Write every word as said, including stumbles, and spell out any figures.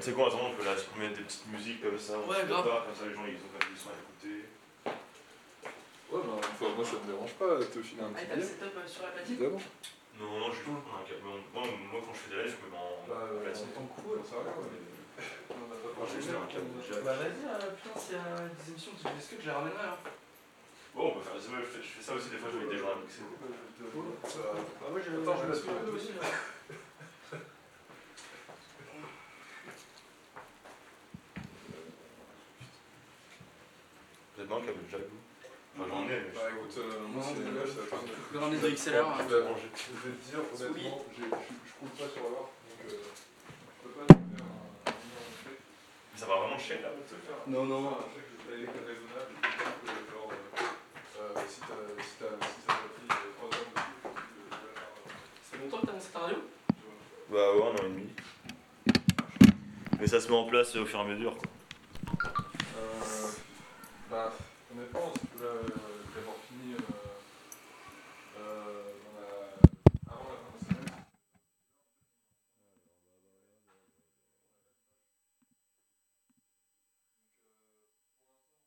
C'est quoi, attends, on peut là mettre des petites musiques comme ça. Ouais, grave. Pas, comme ça, les gens ils ont comme des sons à écouter. Ouais, bah, enfin, moi ça me dérange pas de te filer un Ah, petit t'as le billet. setup euh, sur la platine? Évidemment. Non, non, j'ai toujours un câble. Moi, moi, quand je fais des lives, je me mets en Bah, euh, platine. en tant que crew, alors ça va, mais. On en a pas Moi, j'ai juste un câble jack. Bah, vas-y, euh, putain, s'il y a des émissions de Est-ce que je les ramènerai hein. Bon, on peut faire des images, je fais, je fais ça aussi des fois, je mets des gens à mixer. Bah, moi, je Attends, je je laisse me pas. aussi. hein. Vous êtes dans un câble jack, vous? Enfin, j'en ai, mais. Bah écoute, euh, moi c'est là, ça va Je vais ramener des X L R. hein. Je vais te dire, honnêtement, j'ai- je je coule pas sur l'or, donc euh, je peux pas te faire un un Ça va vraiment chier là. te faire un Non, non. un chèque de taille raisonnable, je pense que genre, euh, euh, si t'as si t'as si ça t'a pris euh, trois ans dessus, faut que tu le faire. C'est longtemps que t'as lancé ta radio? Bah ouais, un an et demi. Mais ça se met en place au fur et à mesure quoi.